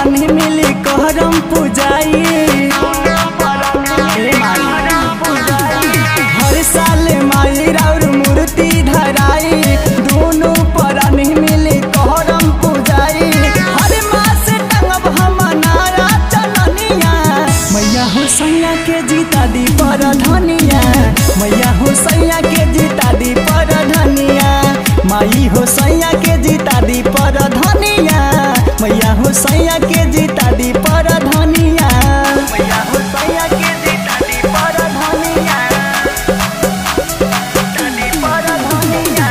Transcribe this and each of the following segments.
परानी मिली करम पूजाई। हर साल माई राउर मूर्ति धराई, दोनों परानी मिली करम पूजाई। हर मास टंगब हम नारा चलनिया, मैया हो सैया के जीता दी पर धनिया, मैया हो सैया के जीता दी पर धनिया, माई हो सैया के जीता दी पर धनिया, मैया हो सैया के जीता दी पर धनिया, मैया हो सैया के जीता दी पर धनिया, जीता दी पर धनिया।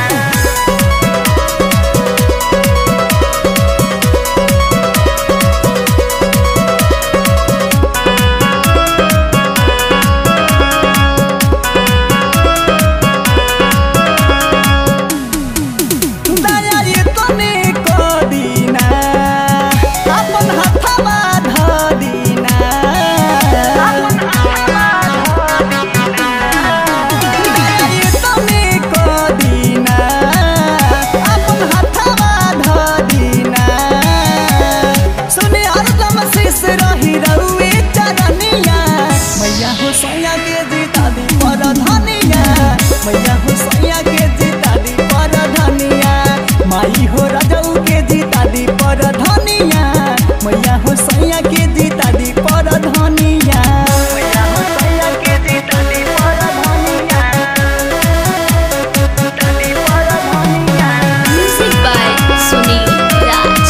सैया के जीता दी पर धनिया, मैया हो सैया के जीता दी पर धनिया, माई हो राजऊ के जीता दी पर धनिया, मैया हो सैया के जीता दी पर धनिया, मैया हो सैया के जीता दी पर धनिया, जीता दी पर धनिया। Music by Sunil Raj.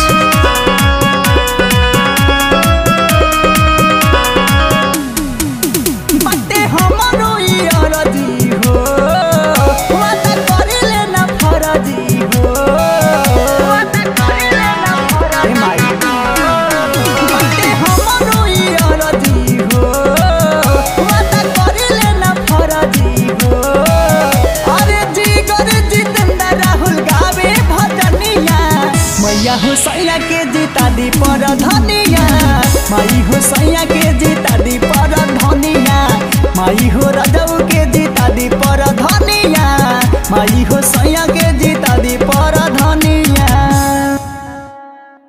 मैया हो सैया के जीता दी पर धनिया, माई हो सैया के जीता दी पर धनिया, माई हो राजऊ के जीता दी पर धनिया, माई हो सैया